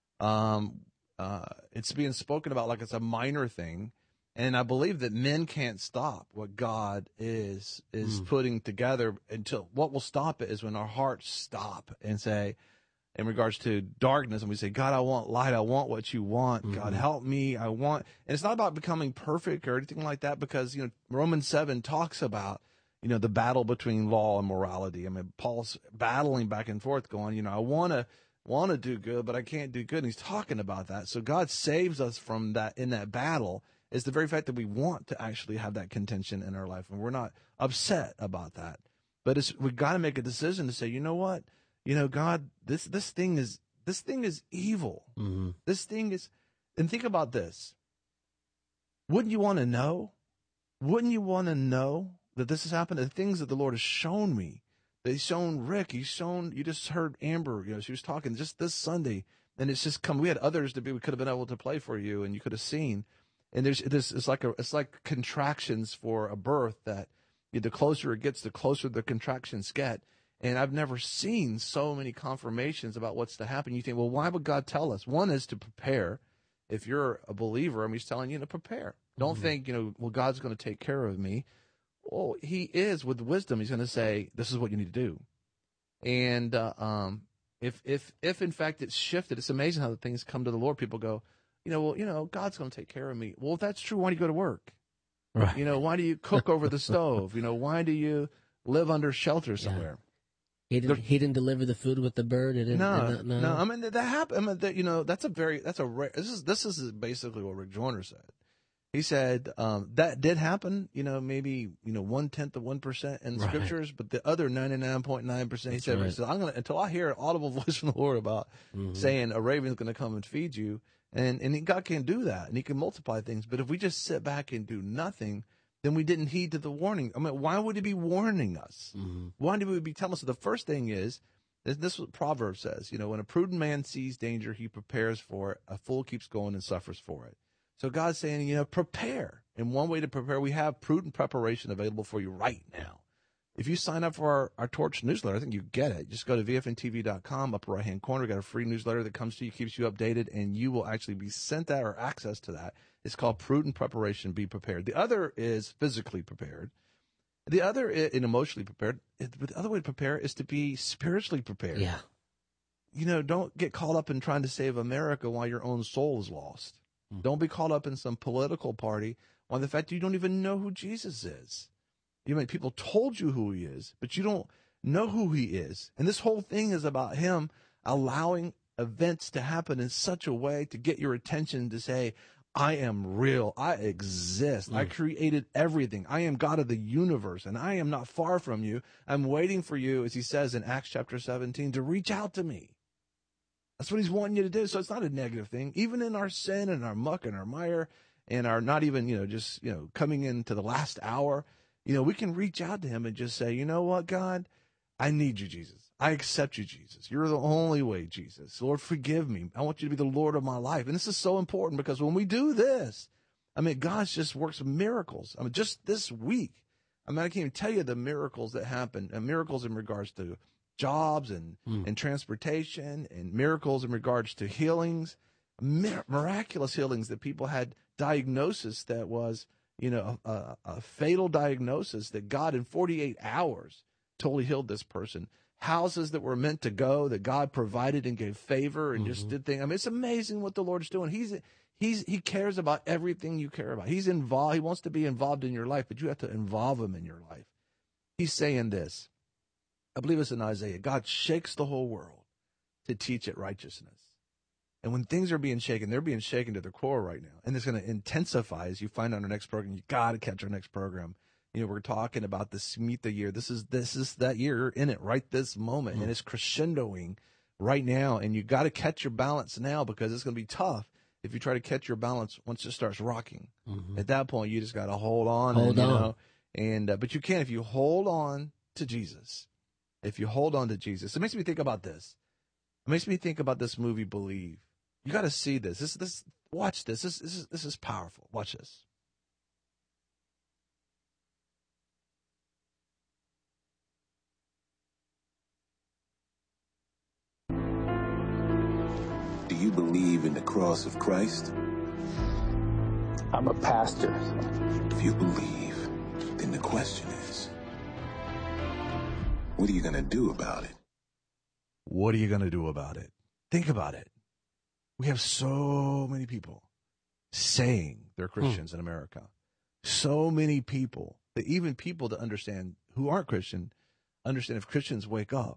It's being spoken about like it's a minor thing. And I believe that men can't stop what God is putting together until what will stop it is when our hearts stop and say, in regards to darkness, and we say, God, I want light. I want what you want. Mm-hmm. God, help me. I want, and it's not about becoming perfect or anything like that because, Romans 7 talks about, the battle between law and morality. I mean, Paul's battling back and forth going, I want to want to do good, but I can't do good. And he's talking about that. So God saves us from that in that battle is the very fact that we want to actually have that contention in our life, and we're not upset about that. But we got to make a decision to say, you know what, God, this thing is evil.
Mm-hmm.
This thing is, and think about this. Wouldn't you want to know? Wouldn't you want to know that this has happened? The things that the Lord has shown me. He's shown Rick. He's shown. You just heard Amber. She was talking just this Sunday, and it's just come. We had others we could have been able to play for you, and you could have seen. And there's this. It's like contractions for a birth. That the closer it gets, the closer the contractions get. And I've never seen so many confirmations about what's to happen. You think, well, why would God tell us? One is to prepare. If you're a believer, He's telling you to prepare. Don't think, well, God's going to take care of me. Well, He is with wisdom. He's going to say, this is what you need to do. And if in fact it's shifted, it's amazing how the things come to the Lord. People go, God's going to take care of me. Well, if that's true, why do you go to work?
Right.
Why do you cook over the stove? Why do you live under shelter somewhere?
He didn't deliver the food with the bird.
No. I mean, that happened. I mean, that's a rare. This is basically what Rick Joyner said. He said that did happen. Maybe 1/10 of 1% in scriptures, but the other 99.9%. He said, I'm gonna until I hear an audible voice from the Lord about saying a raven's going to come and feed you, and God can do that, and He can multiply things. But if we just sit back and do nothing, then we didn't heed to the warning. I mean, why would He be warning us? Why would He be telling us? So the first thing is this is what Proverbs says. When a prudent man sees danger, he prepares for it. A fool keeps going and suffers for it. So God's saying, prepare. And one way to prepare, we have prudent preparation available for you right now. If you sign up for our Torch newsletter, I think you get it. Just go to VFNTV.com, upper right-hand corner. Got a free newsletter that comes to you, keeps you updated, and you will actually be sent that or access to that. It's called Prudent Preparation, Be Prepared. The other is physically prepared. The other is emotionally prepared. But the other way to prepare is to be spiritually prepared.
Yeah.
Don't get caught up in trying to save America while your own soul is lost. Don't be caught up in some political party on the fact that you don't even know who Jesus is. People told you who He is, but you don't know who He is. And this whole thing is about Him allowing events to happen in such a way to get your attention to say, I am real. I exist. I created everything. I am God of the universe, and I am not far from you. I'm waiting for you, as He says in Acts chapter 17, to reach out to me. That's what He's wanting you to do. So it's not a negative thing. Even in our sin and our muck and our mire and our not even, coming into the last hour, we can reach out to Him and just say, you know what, God, I need you, Jesus. I accept you, Jesus. You're the only way, Jesus. Lord, forgive me. I want you to be the Lord of my life. And this is so important because when we do this, God just works miracles. Just this week, I can't even tell you the miracles that happened, and miracles in regards to jobs and transportation, and miracles in regards to healings, miraculous healings that people had diagnosis that was, a fatal diagnosis that God in 48 hours totally healed this person. Houses that were meant to go that God provided and gave favor and just did things. It's amazing what the Lord's doing. He cares about everything you care about. He's involved. He wants to be involved in your life, but you have to involve Him in your life. He's saying this. I believe it's in Isaiah. God shakes the whole world to teach it righteousness. And when things are being shaken, they're being shaken to their core right now. And it's going to intensify as you find out our next program. You got to catch our next program. We're talking about this Meet the Year. This is that year. You're in it right this moment. And it's crescendoing right now. And you got to catch your balance now because it's going to be tough if you try to catch your balance once it starts rocking. At that point, you just got to hold on. But you can if you hold on to Jesus. If you hold on to Jesus. It makes me think about this. It makes me think about this movie, Believe. You got to see this. Watch this. This is powerful. Watch this.
Do you believe in the cross of Christ?
I'm a pastor.
If you believe, then the question is, what are you going to do about it?
What are you going to do about it? Think about it. We have so many people saying they're Christians in America. So many people, even people that understand who aren't Christian, understand if Christians wake up,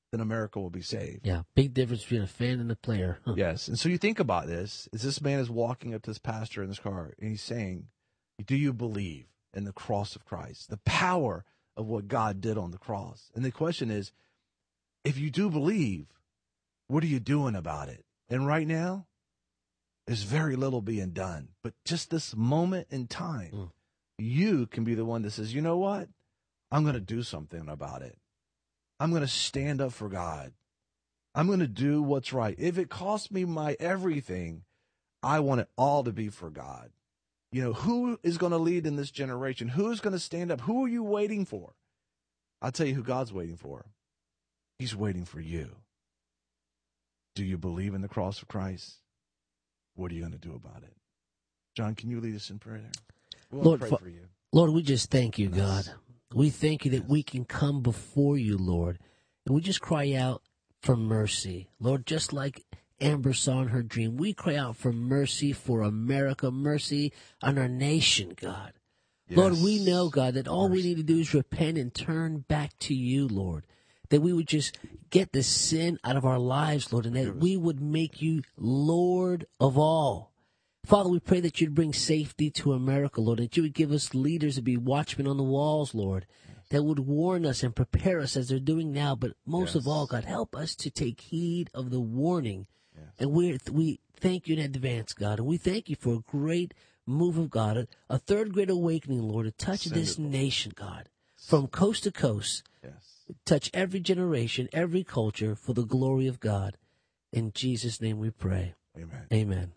then America will be saved.
Yeah, big difference between a fan and a player. Huh.
Yes, and so you think about this, as this man is walking up to this pastor in this car, and he's saying, do you believe in the cross of Christ, the power of what God did on the cross? And the question is, if you do believe, what are you doing about it? And right now, there's very little being done. But just this moment in time, you can be the one that says, you know what? I'm going to do something about it. I'm going to stand up for God. I'm going to do what's right. If it costs me my everything, I want it all to be for God. You know, who is going to lead in this generation? Who is going to stand up? Who are you waiting for? I'll tell you who God's waiting for. He's waiting for you. Do you believe in the cross of Christ? What are you going to do about it? John, can you lead us in prayer? We'll pray for you.
Lord, we just thank you, God. We thank you that we can come before you, Lord, and we just cry out for mercy. Lord, just like Amber saw in her dream, we cry out for mercy for America, mercy on our nation, God. Yes. Lord, we know, God, that all we need to do is repent and turn back to you, Lord, that we would just get the sin out of our lives, Lord, and that we would make you Lord of all. Father, we pray that you'd bring safety to America, Lord, that you would give us leaders to be watchmen on the walls, Lord, that would warn us and prepare us as they're doing now. But most of all, God, help us to take heed of the warning. And we thank you in advance, God, and we thank you for a great move of God, a third great awakening, Lord, to touch this nation, God, from coast to coast. Touch every generation, every culture for the glory of God. In Jesus' name we pray.
Amen.
Amen.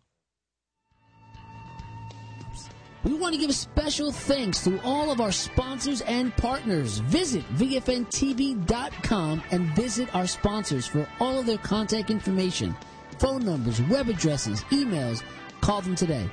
We want to give special thanks to all of our sponsors and partners. Visit VFNTV.com and visit our sponsors for all of their contact information, phone numbers, web addresses, emails. Call them today.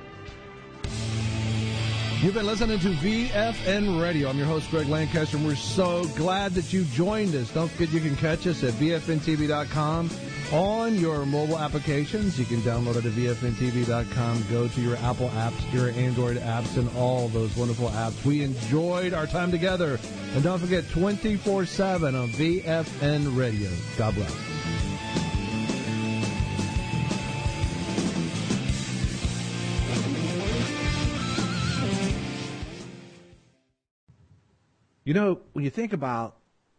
You've been listening to VFN Radio. I'm your host, Greg Lancaster, and we're so glad that you joined us. Don't forget you can catch us at VFNTV.com on your mobile applications. You can download it at VFNTV.com. Go to your Apple apps, your Android apps, and all those wonderful apps. We enjoyed our time together. And don't forget, 24/7 on VFN Radio. God bless. You know, when you think about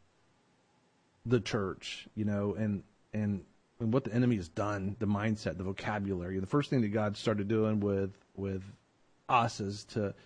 the church, you know, and what the enemy has done, the mindset, the vocabulary, the first thing that God started doing with us is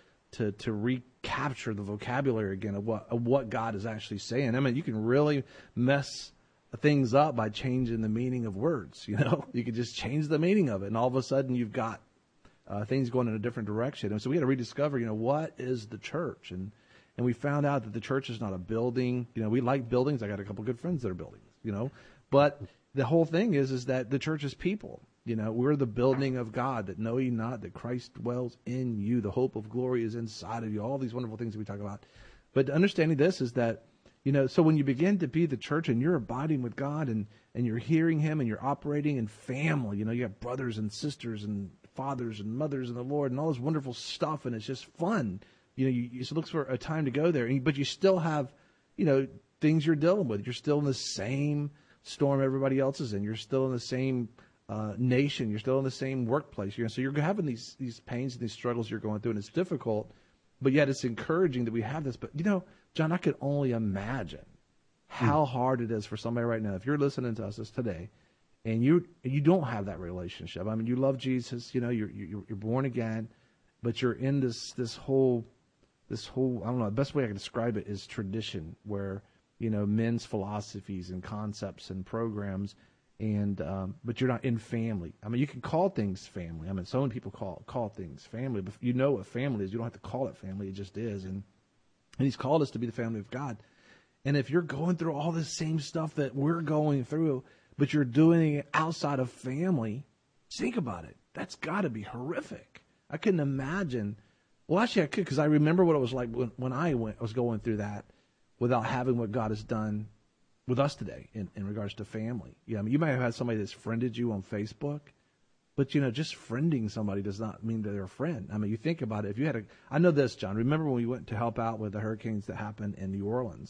to recapture the vocabulary again of what God is actually saying. I mean, you can really mess things up by changing the meaning of words. You know, you could just change the meaning of it, and all of a sudden you've got things going in a different direction. And so we had to rediscover, you know, what is the church? And we found out that the church is not a building. You know, we like buildings. I got a couple good friends that are buildings, you know. But the whole thing is that the church is people. You know, we're the building of God, that know ye not that Christ dwells in you. The hope of glory is inside of you. All these wonderful things that we talk about. But understanding this is that, you know, so when you begin to be the church and you're abiding with God and you're hearing him and you're operating in family, you know, you have brothers and sisters and fathers and mothers in the Lord and all this wonderful stuff, and it's just fun. You know, you just look for a time to go there, but you still have, you know, things you're dealing with. You're still in the same storm everybody else is in. You're still in the same nation. You're still in the same workplace. So you're having these pains and these struggles you're going through, and it's difficult, but yet it's encouraging that we have this. But, you know, John, I could only imagine how hard it is for somebody right now, if you're listening to us today, and you don't have that relationship. I mean, you love Jesus. You know, you're born again, but you're in this whole, I don't know, the best way I can describe it is tradition, where, you know, men's philosophies and concepts and programs, and but you're not in family. I mean, you can call things family. I mean, so many people call things family, but you know what family is. You don't have to call it family. It just is. And he's called us to be the family of God. And if you're going through all this same stuff that we're going through, but you're doing it outside of family, think about it. That's got to be horrific. I couldn't imagine. Well, actually, I could, because I remember what it was like when I was going through that without having what God has done with us today in regards to family. Yeah, I mean, you might have had somebody that's friended you on Facebook, but, you know, just friending somebody does not mean that they're a friend. I mean, you think about it. If you had I know this, John. Remember when we went to help out with the hurricanes that happened in New Orleans,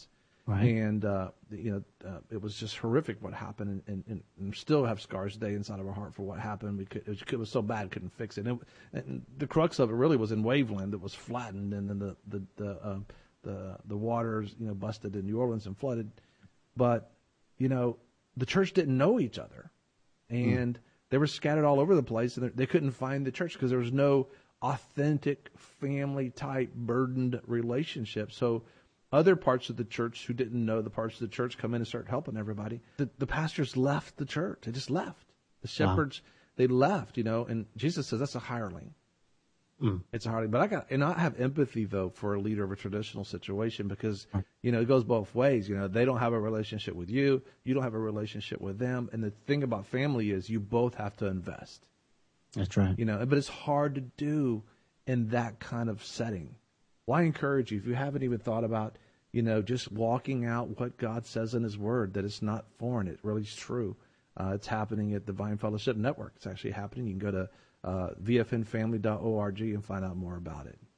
Right.
And, it was just horrific what happened, and still have scars today inside of our heart for what happened. It was so bad, couldn't fix it. And the crux of it really was in Waveland. It was flattened, and then the waters, busted in New Orleans and flooded. But, the church didn't know each other, and they were scattered all over the place, and they couldn't find the church because there was no authentic family-type burdened relationship. So other parts of the church who didn't know the parts of the church come in and start helping everybody. The pastors left the church. They just left. The shepherds, they left, and Jesus says that's a hireling. It's a hireling. But I have empathy, though, for a leader of a traditional situation because, it goes both ways. They don't have a relationship with you. You don't have a relationship with them. And the thing about family is you both have to invest.
That's right.
But it's hard to do in that kind of setting. Well, I encourage you, if you haven't even thought about, just walking out what God says in His Word, that it's not foreign, it really is true. It's happening at the Divine Fellowship Network. It's actually happening. You can go to VFNfamily.org and find out more about it.